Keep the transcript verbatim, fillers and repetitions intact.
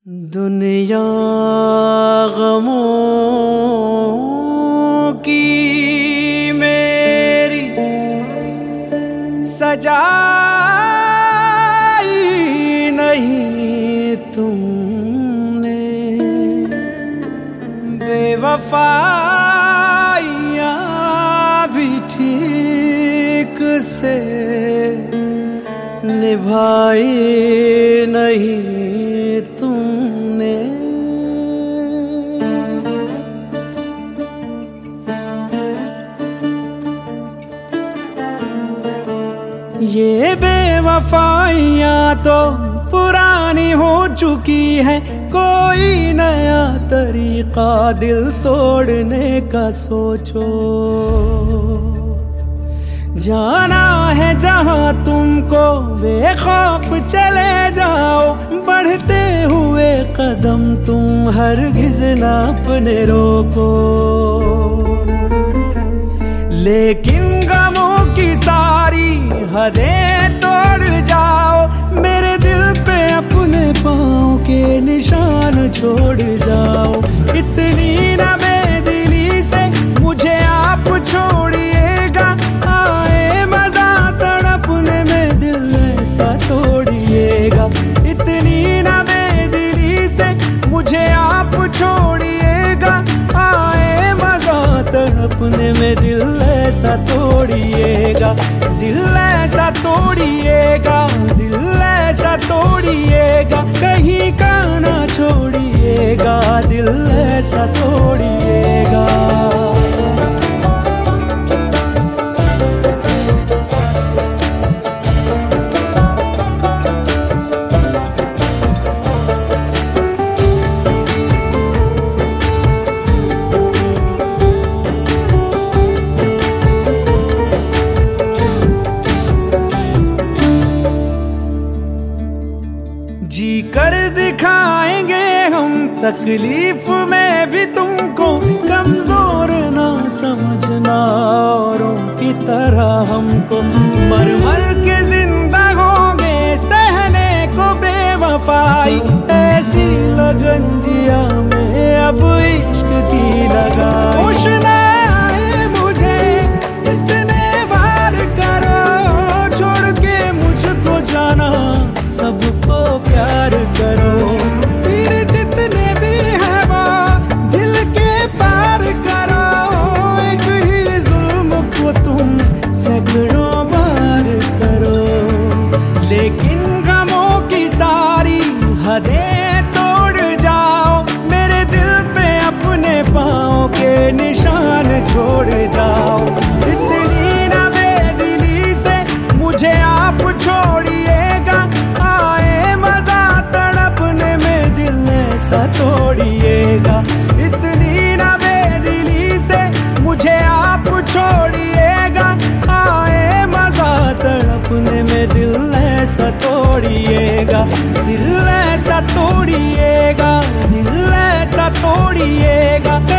दुनिया गमों की मेरी सजाई नहीं तुमने, बेवफाइयाँ भी ठीक से निभाई नहीं तुमने। ये बेवफाइयाँ तो पुरानी हो चुकी है, कोई नया तरीका दिल तोड़ने का सोचो। जाना है जहाँ तुमको बेखौफ चले जाओ, बढ़ते हुए कदम तुम हरगिज़ ना अपने रोको। लेकिन गमों की सारी हदें तोड़ जाओ, मेरे दिल पे अपने पाँव के निशान छोड़ जाओ। इतनी ना बेदिली से मुझे आप छोड़िएगा, आए मजा तड़पने में दिल ऐसा तोड़िएगा। इतनी ना बेदिली से मुझे आप छोड़िएगा, आए मजा तड़पने में दिल ऐसा तोड़िएगा। दिल ऐसा तोड़िएगा, दिल ऐसा तोड़िएगा, कहीं का ना छोड़िएगा, दिल ऐसा तोड़िएगा। जी कर दिखाएंगे हम तकलीफ में भी तुमको, कमजोर ना समझना औरों की तरह हमको। मर मर के जिंदा होंगे सहने को बेवफाई, ऐसी लगन जिया में अब इश्क की लगाई। होश ना आए मुझे इतने बार करो, छोड़ के मुझको जाना सबको प्यार करो। तीर जितने भी हैं वो दिल के पार करो, एक ही जुल्म को तुम सैकड़ों बार करो। लेकिन गमों की सारी हदें तोड़ जाओ, मेरे दिल पे अपने पाँव के निशान छोड़ जाओ। इतनी ना बेदिली से मुझे आप छोड़िएगा, ऐसा तोड़िएगा। इतनी ना बेदिली से मुझे आप छोड़िएगा, आए मजा तड़पने में दिल ऐसा तोड़िएगा। दिल ऐसा तोड़िएगा, दिल ऐसा तोड़िएगा।